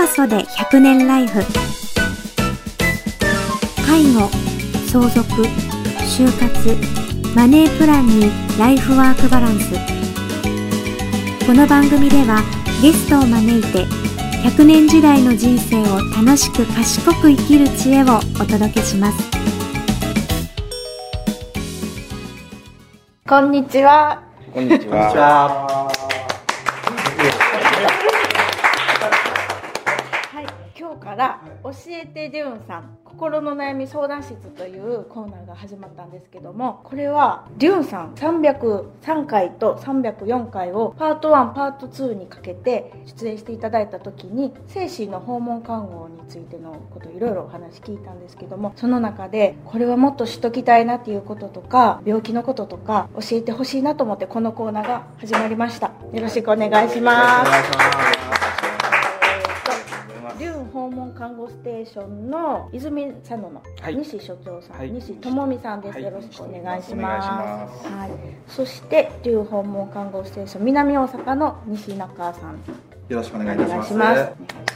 ソで100年ライフ。介護、相続、就活、マネープランにライフワークバランス。この番組ではゲストを招いて100年時代の人生を楽しく賢く生きる知恵をお届けします。 こんにちは。 こんにちは。 今日から教えてデューンさん心の悩み相談室というコーナーが始まったんですけども、これはデューンさん303回と304回をパート1パート2にかけて出演していただいた時に精神の訪問看護についてのこといろいろお話聞いたんですけども、その中でこれはもっと知っときたいなっていうこととか病気のこととか教えてほしいなと思ってこのコーナーが始まりました。よろしくお願いします。訪問看護ステーションの泉佐野の西所長さん、西智美さんです。よろしくお願いします。そしてデュー訪問看護ステーション南大阪の西中さん、 よろしくお願いいたします。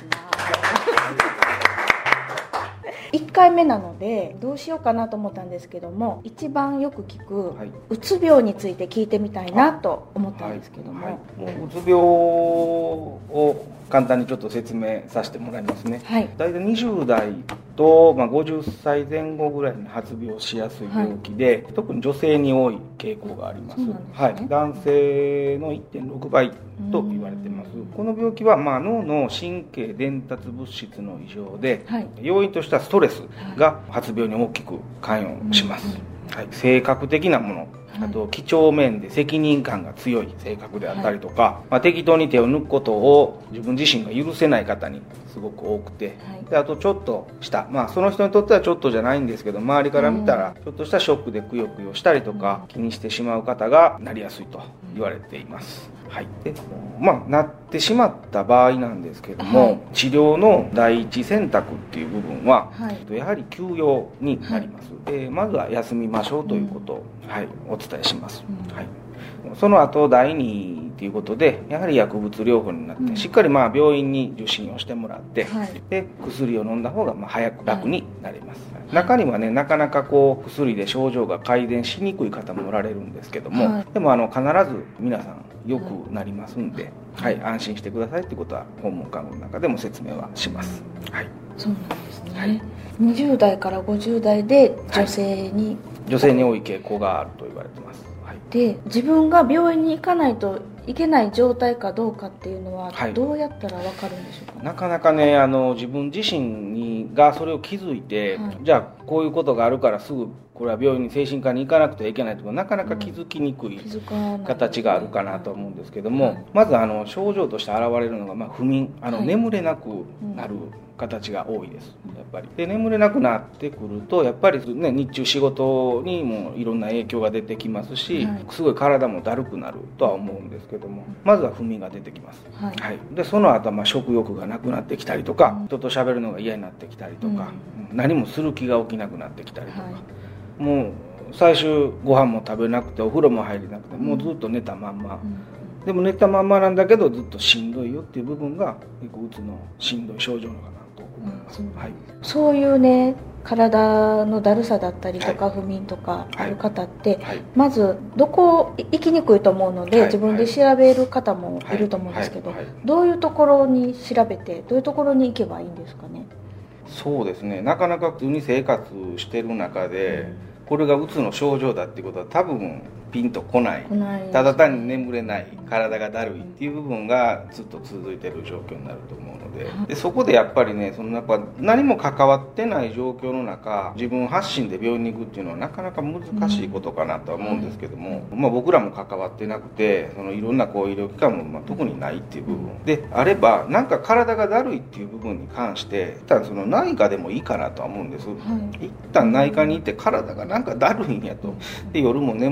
1回目なのでどうしようかなと思ったんですけども、一番よく聞くうつ病について聞いてみたいなと思ったんですけども、 うつ病を簡単にちょっと説明させてもらいますね。大体20代と、50歳前後ぐらいに発病しやすい病気で、特に女性に多い傾向があります。男性の 1.6 倍と言われています。この病気は、脳の神経伝達物質の異常で、要因としてはストレスが発病に大きく関与します。性格的なもの、あと几帳面で責任感が強い性格であったりとか、適当に手を抜くことを自分自身が許せない方にすごく多くて、であとちょっとした、その人にとってはちょっとじゃないんですけど、周りから見たらちょっとしたショックでくよくよしたりとか気にしてしまう方がなりやすいと言われています。でなってしまった場合なんですけども、治療の第一選択っていう部分は、やはり休養になります。まずは休みましょうということを、お伝えします。その後第2ということで、やはり薬物療法になって、しっかり病院に受診をしてもらって、で薬を飲んだ方が早く楽になります。中にはね、なかなか薬で症状が改善しにくい方もおられるんですけども、でも必ず皆さん良くなりますんで、安心してくださいってことは訪問看護の中でも説明はします。 そうなんですね。20代から50代で女性に多い傾向があると言われてます。 で自分が病院に行かないといけない状態かどうかっていうのはどうやったら分かるんでしょうか。 なかなかね、自分自身がそれを気づいて、じゃあこういうことがあるからすぐこれは病院に精神科に行かなくてはいけないとか、なかなか気づきにくい形があるかなと思うんですけども、まず症状として現れるのが不眠、眠れなくなる形が多いです。やっぱりで眠れなくなってくると、やっぱりね、日中仕事にもいろんな影響が出てきますし、すごい体もだるくなるとは思うんですけども、まずは不眠が出てきます。でその後は食欲がなくなってきたりとか、人と喋るのが嫌になってきたりとか、何もする気が起きなくなってきたりとか、もう最終ご飯も食べなくてお風呂も入れなくて、もうずっと寝たまんま、でも寝たまんまなんだけどずっとしんどいよっていう部分が結構うつのしんどい症状なのかなと思います。 そういうね、体のだるさだったりとか、不眠とかある方って、まずどこ行きにくいと思うので、自分で調べる方もいると思うんですけど、どういうところに調べてどういうところに行けばいいんですかね。 そうですね、なかなか普通に生活してる中で、これがうつの症状だっていうことは多分ピンとこない。ただ単に眠れない、体がだるいっていう部分がずっと続いてる状況になると思うので、そこでやっぱりね、やっぱ何も関わってない状況の中、自分発信で病院に行くっていうのはなかなか難しいことかなとは思うんですけども、僕らも関わってなくて、いろんな医療機関も特にないっていう部分であれば、なんか体がだるいっていう部分に関して一旦内科でもいいかなとは思うんです。一旦内科に行って体がなんかだるいんやと、で夜も眠れないし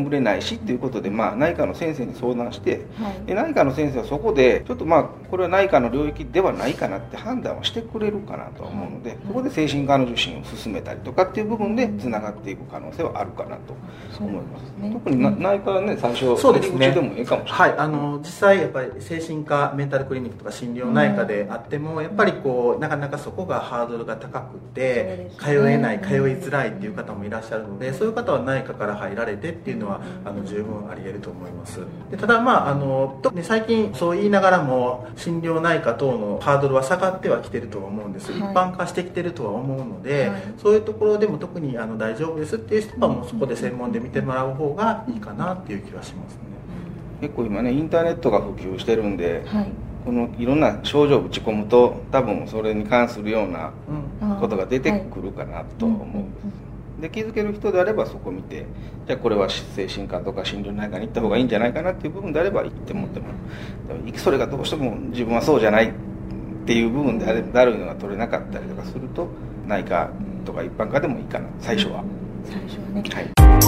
しっていうことで、内科の先生に相談して、 はい、 で内科の先生はそこでちょっとこれは内科の領域ではないかなって判断をしてくれるかなと思うので、そこで精神科の受診を進めたりとかっていう部分でつながっていく可能性はあるかなと思います、特に内科はね最初そうですね、 入り口でもいいかもしれない、 はい、実際やっぱり精神科メンタルクリニックとか心療内科であっても、やっぱりなかなかそこがハードルが高くて、通えない通いづらいっていう方もいらっしゃるので、そういう方は内科から入られてっていうのは十分あり得ると思います。でただ特に最近そう言いながらも心療内科等のハードルは下がってはきてるとは思うんです、はい、一般化してきてるとは思うので、はい、そういうところでも特に大丈夫ですっていう人はもうそこで専門で見てもらう方がいいかなっていう気はしますね。 結構今ねインターネットが普及してるんで、 はい、 このいろんな症状を打ち込むと多分それに関するようなことが出てくるかなと思うんです、で気づける人であればそこを見て、じゃあこれは精神科とか心療内科に行った方がいいんじゃないかなっていう部分であれば行ってもそれがどうしても自分はそうじゃないっていう部分であるのが取れなかったりとかすると、内科とか一般科でもいいかな、最初はね、 はい。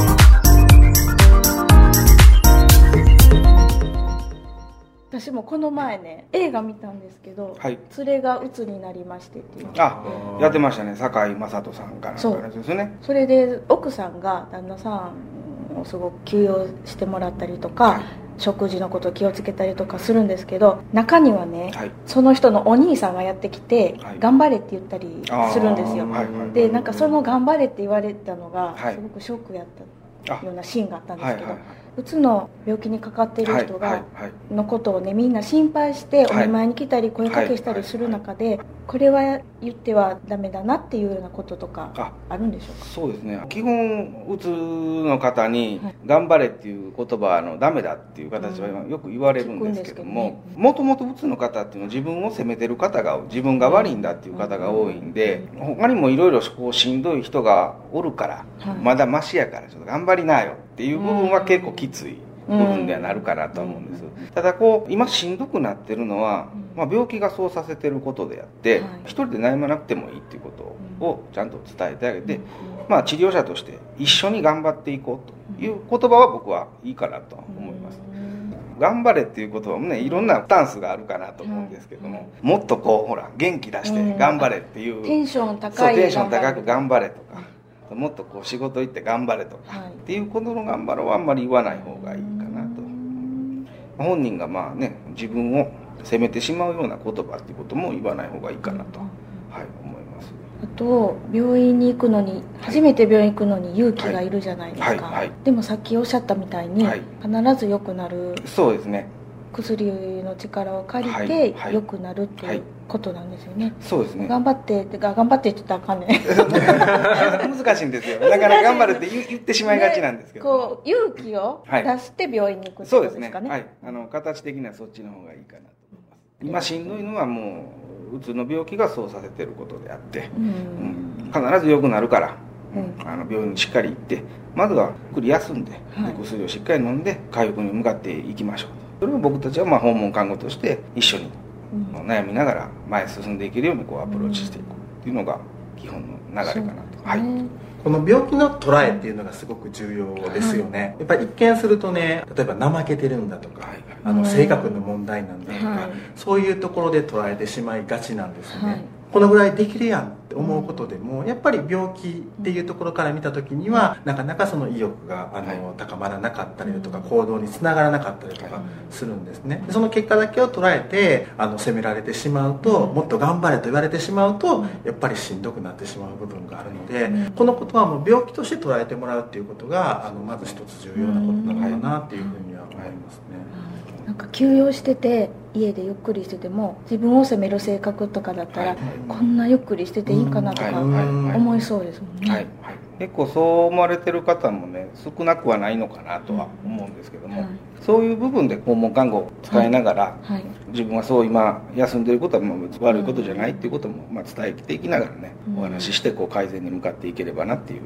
私もこの前ね映画見たんですけど、はい、連れが鬱になりましてっていう、 やってましたね、堺雅人さんからの話ですね。 それで奥さんが旦那さんをすごく休養してもらったりとか、はい、食事のことを気をつけたりとかするんですけど、中にはね、はい、その人のお兄さんがやってきて、はい、頑張れって言ったりするんですよ、はい、でなんかその頑張れって言われたのがすごくショックやったようなシーンがあったんですけど、うつの病気にかかっている人がのことをねみんな心配してお見舞いに来たり声かけしたりする中で、これは言ってはダメだなっていうようなこととかあるんでしょうか。 そうですね、基本うつの方に頑張れっていう言葉のダメだっていう形はよく言われるんですけども、もともとうつの方っていうのは自分を責めてる方が自分が悪いんだっていう方が多いんで、他にもいろいろしんどい人がおるから、まだマシやからちょっと頑張りなよっていう部分は結構きつい部分ではなるかなと思うんです、ただ今しんどくなってるのは、病気がそうさせてることであって、一人で悩まなくてもいいっていうことをちゃんと伝えてあげて、治療者として一緒に頑張っていこうという言葉は僕はいいかなと思います。頑張れっていう言葉もねいろんなスタンスがあるかなと思うんですけども、もっと元気出して頑張れっていう、 テンション高く頑張れとか、もっと仕事行って頑張れとか、っていうことの頑張ろうはあんまり言わない方がいいかなと。本人が自分を責めてしまうような言葉っていうことも言わない方がいいかなと、思います。 あと病院に行くのに、初めて病院行くのに勇気がいるじゃないですか、でもさっきおっしゃったみたいに、必ず良くなる、 そうですね、 薬の力を借りて良くなるっていうことなんですよね。 そうですね。 頑張ってって言ったらあかんね難しいんですよ。だから頑張るって言ってしまいがちなんですけど、 勇気を出して病院に行くってことですかね。 はい、形的にはそっちの方がいいかなと思います。今しんどいのはもううつの病気がそうさせてることであって、必ず良くなるから、病院にしっかり行ってまずはゆっくり休んで、薬をしっかり飲んで回復に向かっていきましょう。それを僕たちは訪問看護として一緒に悩みながら前へ進んでいけるようにアプローチしていくっていうのが基本の流れかなと。 この病気の捉えっていうのがすごく重要ですよね。やっぱり一見するとね、例えば怠けてるんだとか、性格の問題なんだとか、そういうところで捉えてしまいがちなんですね。このぐらいできるやんって思うことでも、やっぱり病気っていうところから見た時にはなかなかその意欲が高まらなかったりだとか、行動につながらなかったりとかするんですね。その結果だけを捉えて責められてしまうと、もっと頑張れと言われてしまうとやっぱりしんどくなってしまう部分があるので、このことはもう病気として捉えてもらうっていうことがまず一つ重要なことなのかなっていうふうには思いますね。 なんか休養してて家でゆっくりしてても自分を責める性格とかだったら、こんなゆっくりしてていいかなとか思いそうですもんね。 結構そう思われてる方もね少なくはないのかなとは思うんですけども、そういう部分で訪問看護を使いながら、自分はそう今休んでることは悪いことじゃないっていうことも伝えていきながらね、お話しして改善に向かっていければなっていう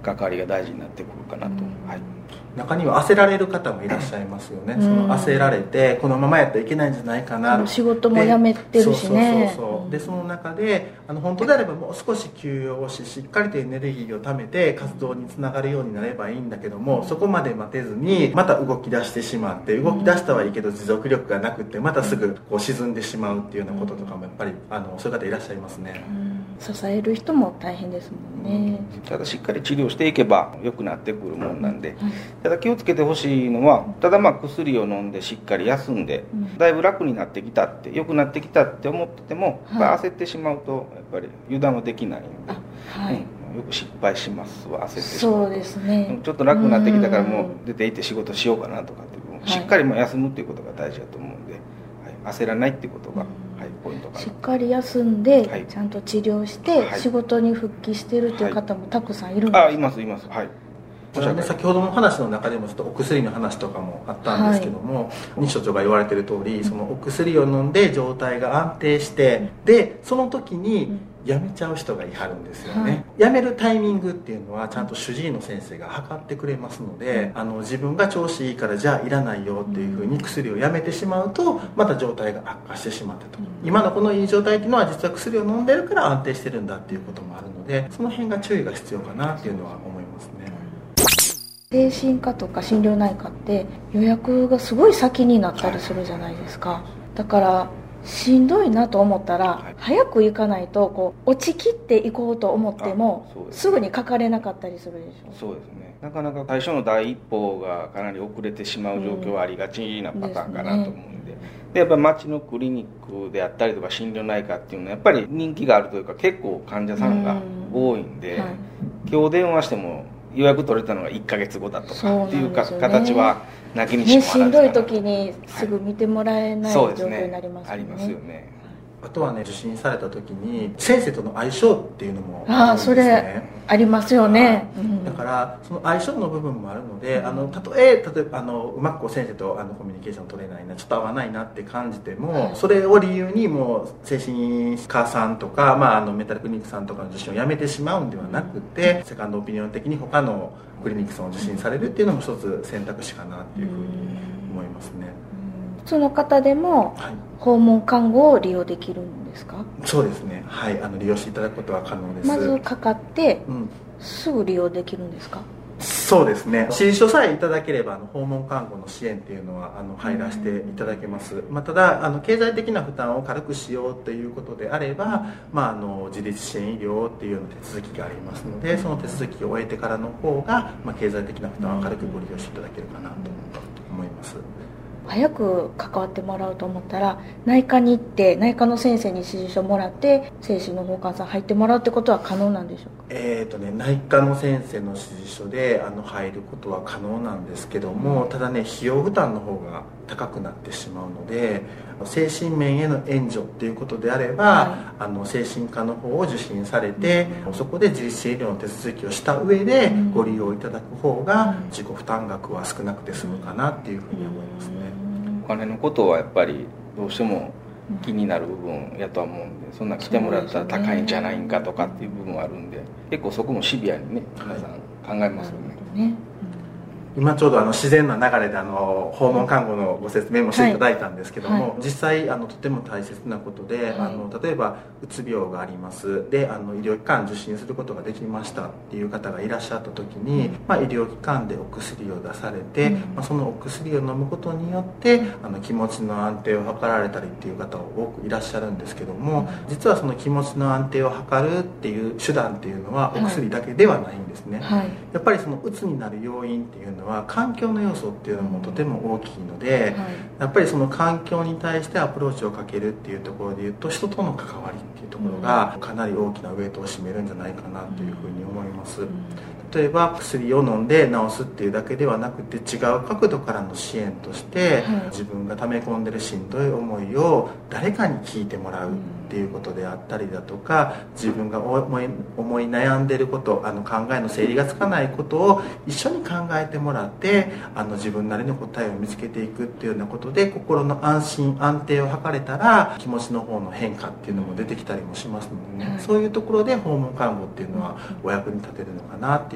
関わりが大事になってくるかなと、はい。 中には焦られる方もいらっしゃいますよね、その焦られてこのままやったらいけないんじゃないかな、 仕事も辞めてるしね、 でその中で本当であればもう少し休養をしっかりとエネルギーを貯めて活動につながるようになればいいんだけども、そこまで待てずにまた動き出してしまって、動き出したはいいけど持続力がなくてまたすぐこう沈んでしまうっていうようなこととかもやっぱりそういう方いらっしゃいますね。 支える人も大変ですもんね。 ただしっかり治療していけば良くなってくるもんなんで、ただ気をつけてほしいのは、ただ薬を飲んでしっかり休んで、だいぶ楽になってきたって良くなってきたって思ってても、焦ってしまうとやっぱり油断はできないんで、よく失敗しますわ、焦ってしまうと。 そうですね。 ちょっと楽になってきたからもう出て行って仕事しようかなとかっていう、しっかり休むっていうことが大事だと思うんで、焦らないっていうことが、ポイントかな。 しっかり休んで、ちゃんと治療して、仕事に復帰してるという方もたくさんいるんですか？ いますいます。はい。 先ほどの話の中でもちょっとお薬の話とかもあったんですけども、西所長が言われてる通り、そのお薬を飲んで状態が安定して、でその時に辞めちゃう人がいはるんですよね、辞めるタイミングっていうのはちゃんと主治医の先生が測ってくれますので、自分が調子いいからじゃあいらないよっていうふうに薬をやめてしまうとまた状態が悪化してしまってと、今のこのいい状態っていうのは実は薬を飲んでるから安定してるんだっていうこともあるので、その辺が注意が必要かなっていうのは思いますね。 精神科とか心療内科って予約がすごい先になったりするじゃないですか。だからしんどいなと思ったら、早く行かないとこう落ちきっていこうと思ってもすぐにかかれなかったりするでしょ。 そうですね。なかなか最初の第一歩がかなり遅れてしまう状況はありがちなパターンかなと思うんで、でやっぱり町のクリニックであったりとか心療内科っていうのはやっぱり人気があるというか結構患者さんが多いんで、今日電話しても予約取れたのが1ヶ月後だとかっていう形はなきにしもあらずかな。しんどい時にすぐ見てもらえない状況になりますよね。 ありますよね。 あとはね、受診された時に先生との相性っていうのもあるんですね。それありますよね、 だからその相性の部分もあるので、例えばうまく先生とコミュニケーション取れないな、ちょっと合わないなって感じても、それを理由にもう精神科さんとか、メンタルクリニックさんとかの受診をやめてしまうんではなくて、セカンドオピニオン的に他のクリニックさんを受診されるっていうのも一つ選択肢かなっていうふうに思いますね。 その方でも訪問看護を利用できるんですか？ そうですね、はい、利用していただくことは可能です。 まずかかって、すぐ利用できるんですか？ そうですね、指示書さえいただければ訪問看護の支援っていうのは入らせていただけます、ただ経済的な負担を軽くしようということであれば、自立支援医療っていうような手続きがありますので、その手続きを終えてからの方が、経済的な負担を軽くご利用していただけるかなと思います。 早く関わってもらおうと思ったら、内科に行って内科の先生に指示書もらって精神の訪問さん入ってもらうってことは可能なんでしょうか？ 内科の先生の指示書で入ることは可能なんですけども、ただね、費用負担の方が高くなってしまうので、精神面への援助っていうことであれば、精神科の方を受診されて、そこで自立支援医療の手続きをした上でご利用いただく方が自己負担額は少なくて済むかなっていうふうに思いますね。 お金のことはやっぱりどうしても気になる部分やとは思うんで、そんな来てもらったら高いんじゃないんかとかっていう部分はあるんで、結構そこもシビアにね、皆さん考えますよね。 今ちょうど自然な流れで訪問看護のご説明もしていただいたんですけども、実際とても大切なことで、例えばうつ病がありますで、医療機関受診することができましたっていう方がいらっしゃった時に、医療機関でお薬を出されて、そのお薬を飲むことによって気持ちの安定を図られたりっていう方多くいらっしゃるんですけども、実はその気持ちの安定を図るっていう手段っていうのはお薬だけではないんですね、やっぱりそのうつになる要因っていうのは環境の要素っていうのもとても大きいので、やっぱりその環境に対してアプローチをかけるっていうところでいうと、人との関わりっていうところがかなり大きなウエイトを占めるんじゃないかなというふうに思います。例えば薬を飲んで治すっていうだけではなくて、違う角度からの支援として、自分が溜め込んでるしんどい思いを誰かに聞いてもらうっていうことであったりだとか、自分が思い悩んでること、考えの整理がつかないことを一緒に考えてもらって、自分なりの答えを見つけていくっていうようなことで、心の安心安定を図れたら気持ちの方の変化っていうのも出てきたりもしますのでね、そういうところで訪問看護っていうのはお役に立てるのかなっていうような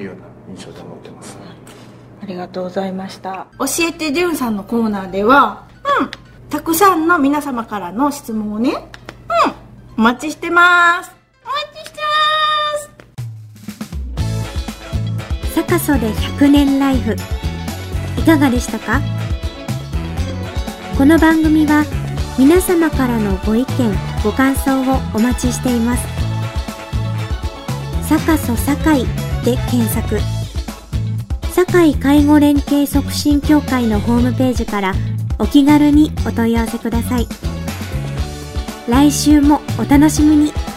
印象で思ってます。 ありがとうございました。教えてジュンさんのコーナーでは、たくさんの皆様からの質問をね、お待ちしてます。お待ちしてます。 サカソで100年ライフ、いかがでしたか？この番組は皆様からのご意見、ご感想をお待ちしています。サカソ堺で検索。堺介護連携促進協会のホームページからお気軽にお問い合わせください。来週もお楽しみに。